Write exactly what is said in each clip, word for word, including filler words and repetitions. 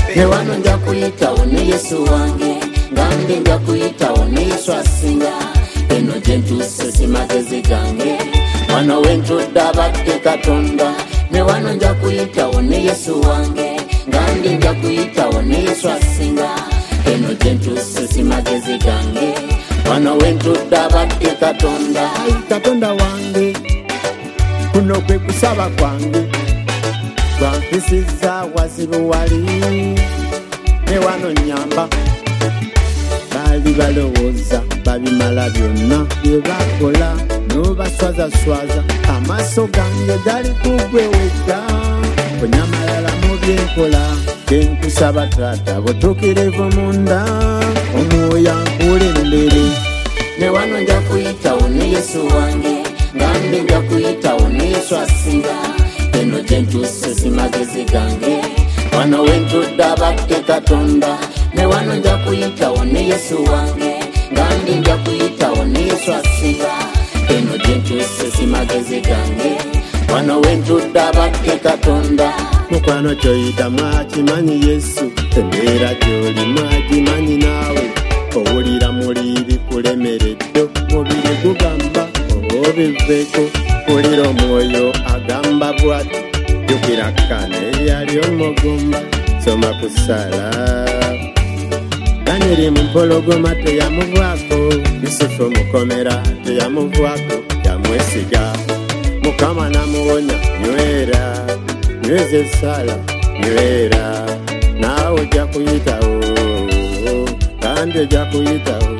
ne wano nja kuyitawo ne Yesu wange ngambe nja kuyitawo ne Yesu asinga eno gye ntuuse si magezi gange wano wentudde abadde Katonda ne wano nja kuyitawo ne Yesu wange ngambe nja kuyitawo ne Yesu asinga eno gye ntuuse si magezi gange wano wentudde abadde Katonda. Ai Katonda wange kuno kwe kusaba kwange twampisiza wazibu wali ne wano nyamba bali balowooza babimala byonna bye bakola n'obaswazaswaza amaaso gange gali kugwe wekka onyamalala mu byenkola kenkusaba taata butuukirivu munda omwoyo ankulembere ne wano nja kuyitawo ne Yesu wange ngambe nja kuyitawo ne Yesu asinga eno gye ntuuse si magezi gange wano wentudde abadde Katonda ne wano nja kuyitawo ne Yesu wange ngambe nja kuyitawo ne Yesu asinga eno gye ntuuse si magezi gange wano wentudde abadde Katonda. mukwano kyoyita mwakimanyi Yesu embeera gy'oli mwagimanyi naawe owulira muli bikulemeredde mubiri gugamba oba obiveeko kulira omwoyo agamba bwati jukira kkane yali omugumba soma kusala Danyeri mu mpologoma teyamuvaako Yusufu mukomera teyamuvaako yamwesiga Mukama namuwonya nywera nyweza essala nywera naawe ojja kuyitawo kandi ojja kuyitawo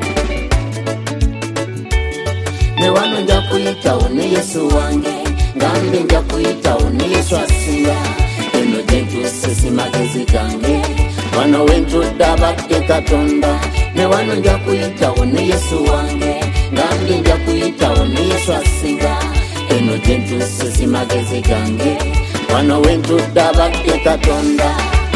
ne wano nja kuyitawo ne Yesu wange ngambe nja kuyitawo ne Yesu asinga eno gye ntuuse si magezi gange wano wentudde abadde Katonda ne wano nja kuyitawo ne Yesu wange ngambe nja kuyitawo ne Yesu asinga eno gye ntuuse si magezi gange wano wentudde abadde Katonda.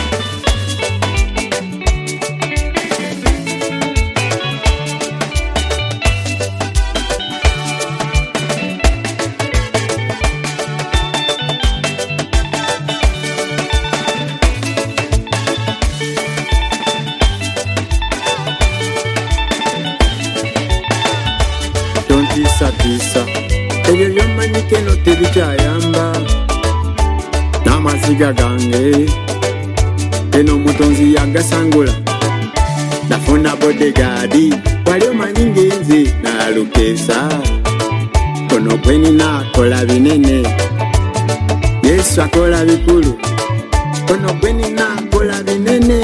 tontiisatiisa ebyo byomanyike no tebikyayamba n'amaziga gange eno omutonzi yagasangula nafuna bodegaadi wali omanyi ngenze naalukeesa kono gwe nina akola binene Yesu akola bikulu kono gwe nina akola binene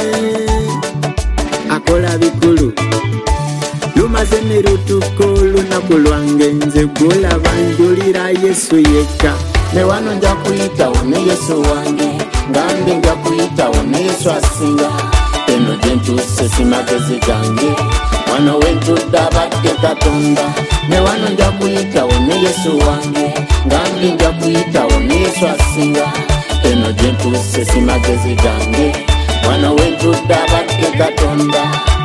akola bikulu lumaze ne lutuko lunaku lwange nze gulaba njulira Yesu yekka ne wano nja kuyitawo ne Yesu wange ngambe nja kuyitawo ne Yesu asinga eno gye ntuuse si magezi gange wano wentudde abadde Katonda ne wano nja kuyitawo ne Yesu wange ngambe nja kuyitawo ne Yesu asinga eno gye ntuuse si magezi gange wano wentudde abadde Katonda.